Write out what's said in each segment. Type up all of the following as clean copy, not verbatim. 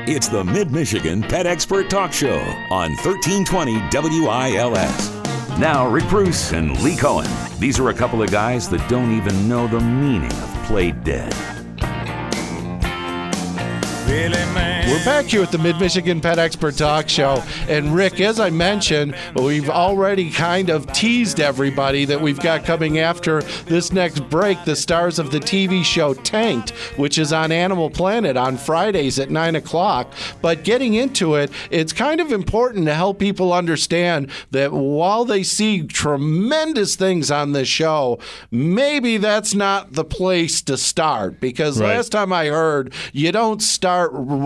It's the Mid-Michigan Pet Expert Talk Show on 1320 WILS. Now, Rick Bruce and Lee Cohen. These are a couple of guys that don't even know the meaning of play dead. We're back here at the Mid-Michigan Pet Expert Talk Show. And Rick, as I mentioned, we've already kind of teased everybody that we've got coming after this next break, the stars of the TV show Tanked, which is on Animal Planet on Fridays at 9 o'clock. But getting into it, it's kind of important to help people understand that while they see tremendous things on this show, maybe that's not the place to start. Because last time I heard, you don't start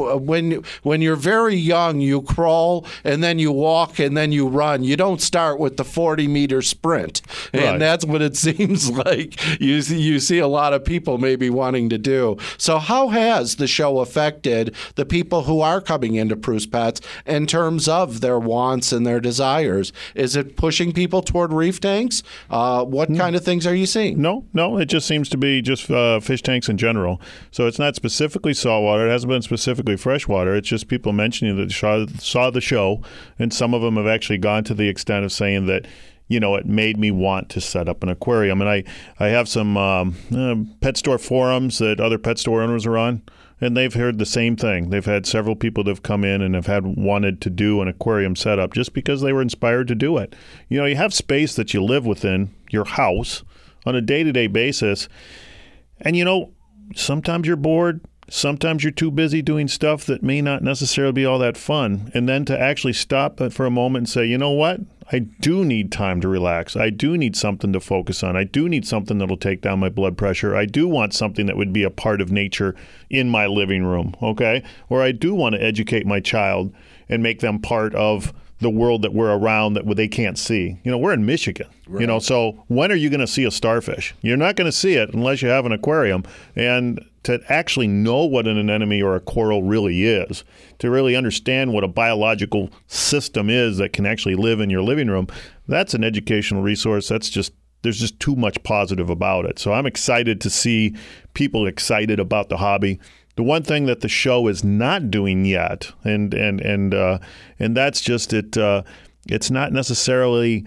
when you're very young, you crawl and then you walk and then you run. You don't start with the 40-meter sprint. And that's what it seems like you see a lot of people maybe wanting to do. So how has the show affected the people who are coming into Bruce Pets in terms of their wants and their desires? Is it pushing people toward reef tanks? What kind of things are you seeing? No, it just seems to be just fish tanks in general. So it's not specifically saltwater. It hasn't been specifically freshwater. It's just people mentioning that saw the show, and some of them have actually gone to the extent of saying that, you know, it made me want to set up an aquarium. And I have some pet store forums that other pet store owners are on, and they've heard the same thing. They've had several people that have come in and have wanted to do an aquarium setup just because they were inspired to do it. You know, you have space that you live within your house on a day-to-day basis, and, you know, sometimes you're bored. Sometimes you're too busy doing stuff that may not necessarily be all that fun. And then to actually stop for a moment and say, you know what? I do need time to relax. I do need something to focus on. I do need something that'll take down my blood pressure. I do want something that would be a part of nature in my living room, okay? Or I do want to educate my child and make them part of the world that we're around that they can't see. You know, we're in Michigan, you know, so when are you going to see a starfish? You're not going to see it unless you have an aquarium. And to actually know what an anemone or a coral really is, to really understand what a biological system is that can actually live in your living room, that's an educational resource. There's just too much positive about it. So I'm excited to see people excited about the hobby. The one thing that the show is not doing yet, and that's just it. It's not necessarily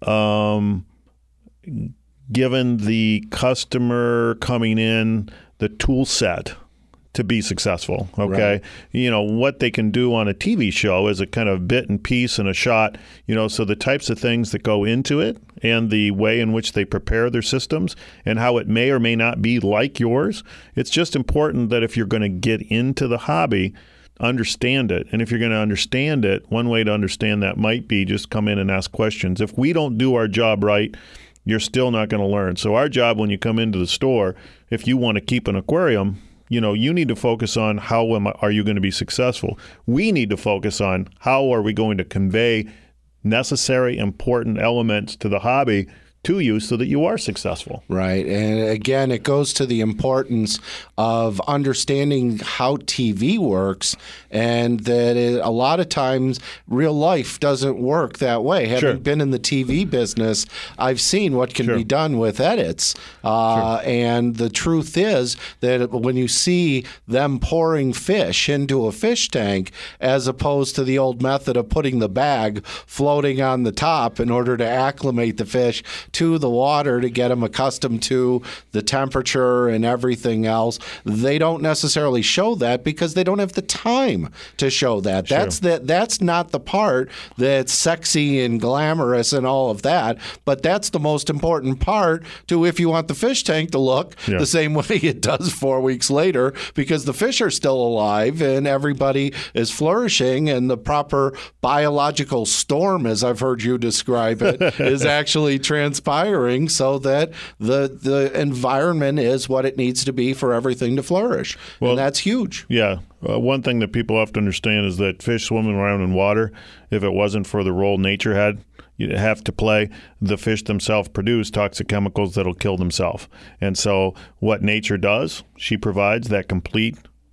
given the customer coming in the tool set to be successful. Okay, right. You know what they can do on a TV show is a kind of bit and piece and a shot. You know, so the types of things that go into it and the way in which they prepare their systems and how it may or may not be like yours. It's just important that if you're going to get into the hobby, understand it. And if you're going to understand it, one way to understand that might be just come in and ask questions. If we don't do our job right, you're still not going to learn. So our job when you come into the store, if you want to keep an aquarium, you know, you need to focus on how are you going to be successful. We need to focus on how are we going to convey necessary, important elements to the hobby to you so that you are successful. Right. And again, it goes to the importance of understanding how TV works, and that a lot of times real life doesn't work that way. Having been in the TV business, I've seen what can be done with edits. And the truth is that when you see them pouring fish into a fish tank, as opposed to the old method of putting the bag floating on the top in order to acclimate the fish to the water to get them accustomed to the temperature and everything else, they don't necessarily show that because they don't have the time to show that. That's not the part that's sexy and glamorous and all of that, but that's the most important part to if you want the fish tank to look the same way it does 4 weeks later, because the fish are still alive and everybody is flourishing and the proper biological storm, as I've heard you describe it, is actually transpiring so that the environment is what it needs to be for everything to flourish. Well, and that's huge. Yeah. One thing that people have to understand is that fish swimming around in water, if it wasn't for the role nature had, you have to play, the fish themselves produce toxic chemicals that'll kill themselves. And so what nature does, she provides that complete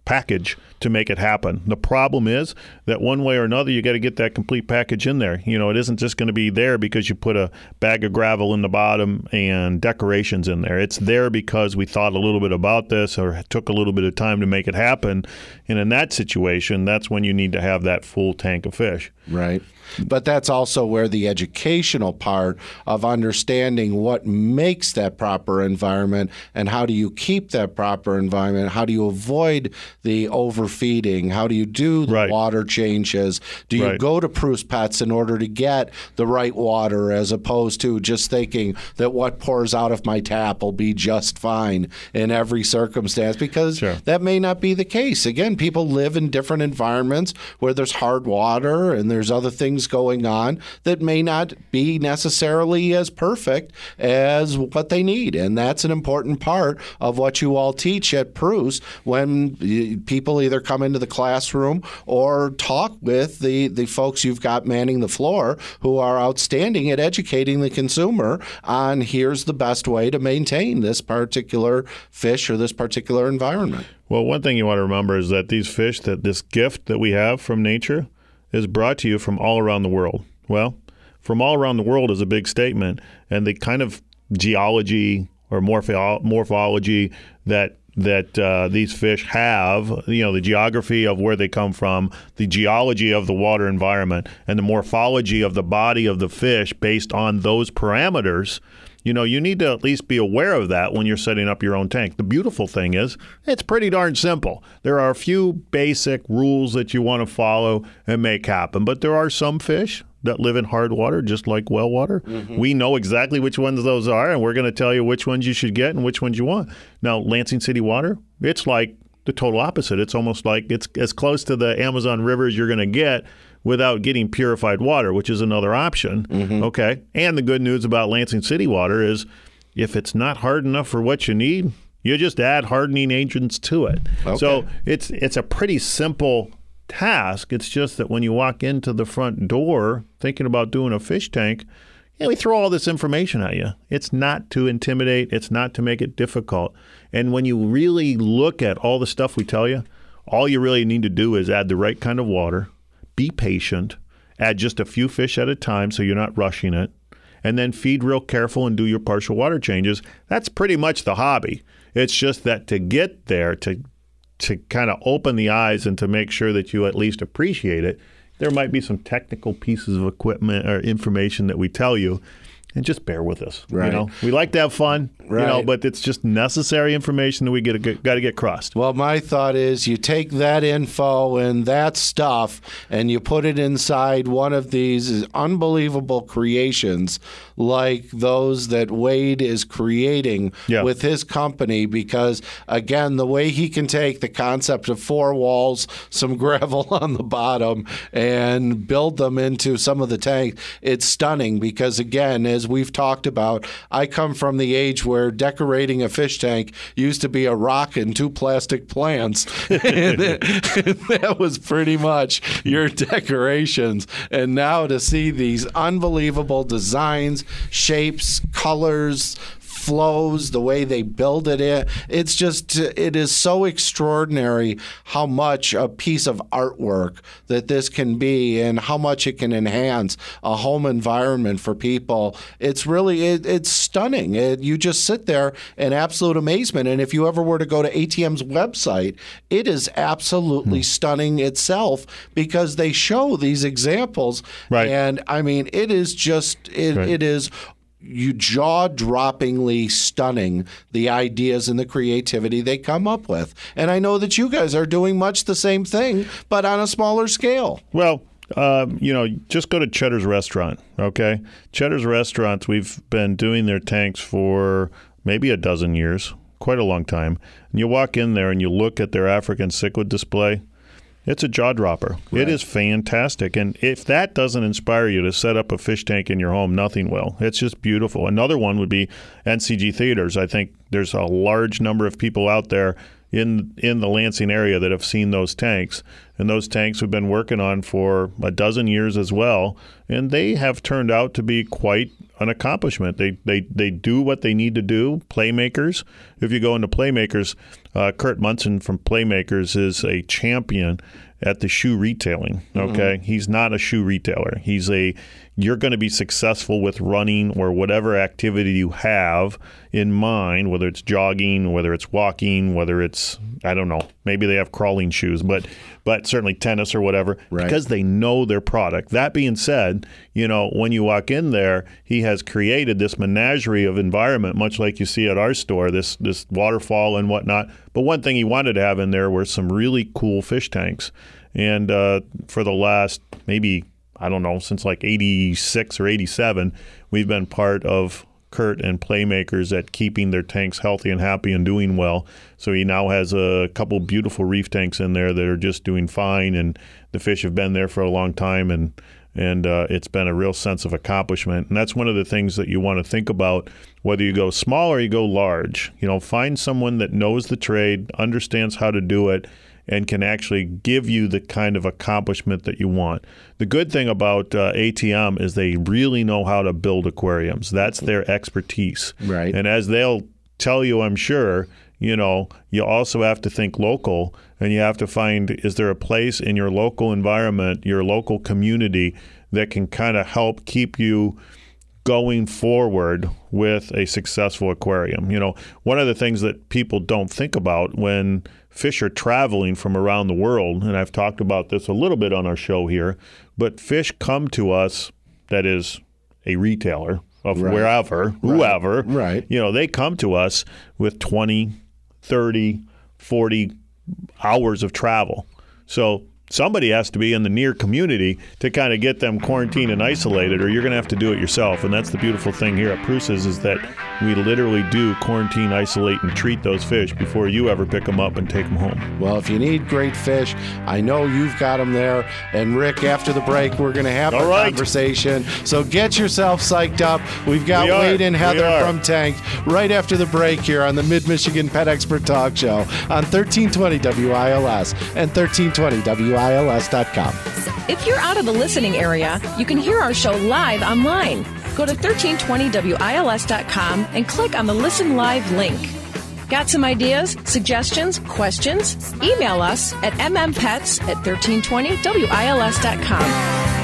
package to make it happen. The problem is that one way or another, you got to get that complete package in there. You know, it isn't just going to be there because you put a bag of gravel in the bottom and decorations in there. It's there because we thought a little bit about this or took a little bit of time to make it happen. And in that situation, that's when you need to have that full tank of fish. Right. But that's also where the educational part of understanding what makes that proper environment and how do you keep that proper environment, how do you avoid the overfeeding, how do you do the water changes, do you go to Preuss Pets in order to get the right water as opposed to just thinking that what pours out of my tap will be just fine in every circumstance, because that may not be the case. Again, people live in different environments where there's hard water and there's other things going on that may not be necessarily as perfect as what they need. And that's an important part of what you all teach at Preuss when people either come into the classroom or talk with the folks you've got manning the floor who are outstanding at educating the consumer on here's the best way to maintain this particular fish or this particular environment. Well, one thing you want to remember is that these fish, that this gift that we have from nature, is brought to you from all around the world. Well, from all around the world is a big statement, and the kind of geology or morphology that these fish have, you know, the geography of where they come from, the geology of the water environment, and the morphology of the body of the fish based on those parameters. You know, you need to at least be aware of that when you're setting up your own tank. The beautiful thing is it's pretty darn simple. There are a few basic rules that you want to follow and make happen, but there are some fish that live in hard water, just like well water. Mm-hmm. We know exactly which ones those are, and we're going to tell you which ones you should get and which ones you want. Now, Lansing City water, it's like the total opposite. It's almost like it's as close to the Amazon River as you're going to get without getting purified water, which is another option. Mm-hmm. Okay. And the good news about Lansing City water is if it's not hard enough for what you need, you just add hardening agents to it. Okay. So it's a pretty simple task. It's just that when you walk into the front door thinking about doing a fish tank, we throw all this information at you. It's not to intimidate. It's not to make it difficult. And when you really look at all the stuff we tell you, all you really need to do is add the right kind of water, be patient, add just a few fish at a time so you're not rushing it, and then feed real careful and do your partial water changes. That's pretty much the hobby. It's just that to get there, to kind of open the eyes and to make sure that you at least appreciate it, there might be some technical pieces of equipment or information that we tell you, and just bear with us. Right. You know, we like to have fun, but it's just necessary information that we got to get crossed. Well, my thought is you take that info and that stuff and you put it inside one of these unbelievable creations like those that Wade is creating with his company, because, again, the way he can take the concept of 4 walls, some gravel on the bottom, and build them into some of the tanks, it's stunning because, again, as we've talked about, I come from the age where decorating a fish tank used to be a rock and 2 plastic plants. And that was pretty much your decorations. And now to see these unbelievable designs, shapes, colors, flows, the way they build it in. It's just, it is so extraordinary how much a piece of artwork that this can be and how much it can enhance a home environment for people. It's really, it's stunning. You just sit there in absolute amazement. And if you ever were to go to ATM's website, it is absolutely stunning itself because they show these examples. Right. And I mean, it is just, it is jaw-droppingly stunning, the ideas and the creativity they come up with. And I know that you guys are doing much the same thing, but on a smaller scale. Well, just go to Cheddar's Restaurant, okay? Cheddar's Restaurants, we've been doing their tanks for maybe a dozen years, quite a long time. And you walk in there and you look at their African cichlid display. It's a jaw dropper. Right. It is fantastic. And if that doesn't inspire you to set up a fish tank in your home, nothing will. It's just beautiful. Another one would be NCG Theaters. I think there's a large number of people out there in the Lansing area that have seen those tanks. and those tanks we've been working on for a dozen years as well, and they have turned out to be quite an accomplishment. They do what they need to do. Playmakers, if you go into Playmakers, Kurt Munson from Playmakers is a champion at the shoe retailing. Okay, he's not a shoe retailer. You're going to be successful with running or whatever activity you have in mind, whether it's jogging, whether it's walking, whether it's, I don't know, maybe they have crawling shoes, but certainly tennis or whatever, because they know their product. That being said, when you walk in there, he has created this menagerie of environment, much like you see at our store, this waterfall and whatnot. But one thing he wanted to have in there were some really cool fish tanks. And for the last maybe, I don't know, since like 86 or 87, we've been part of Kurt and Playmakers at keeping their tanks healthy and happy and doing well. So he now has a couple beautiful reef tanks in there that are just doing fine, and the fish have been there for a long time, and it's been a real sense of accomplishment. And that's one of the things that you want to think about, whether you go small or you go large. Find someone that knows the trade, understands how to do it, and can actually give you the kind of accomplishment that you want. The good thing about ATM is they really know how to build aquariums. That's their expertise. Right. And as they'll tell you, I'm sure, you also have to think local, and you have to find, is there a place in your local environment, your local community, that can kind of help keep you going forward with a successful aquarium. One of the things that people don't think about when fish are traveling from around the world, and I've talked about this a little bit on our show here, but fish come to us, that is a retailer of wherever, whoever, they come to us with 20, 30, 40 hours of travel. So somebody has to be in the near community to kind of get them quarantined and isolated, or you're going to have to do it yourself. And that's the beautiful thing here at Prusa's, is that we literally do quarantine, isolate, and treat those fish before you ever pick them up and take them home. Well, if you need great fish, I know you've got them there. And Rick, after the break, we're going to have a conversation. So get yourself psyched up. We've got Wade and Heather from Tank right after the break here on the Mid-Michigan Pet Expert Talk Show on 1320 WILS and 1320WILS.com. If you're out of the listening area, you can hear our show live online. Go to 1320WILS.com and click on the Listen Live link. Got some ideas, suggestions, questions? Email us at mmpets@1320WILS.com.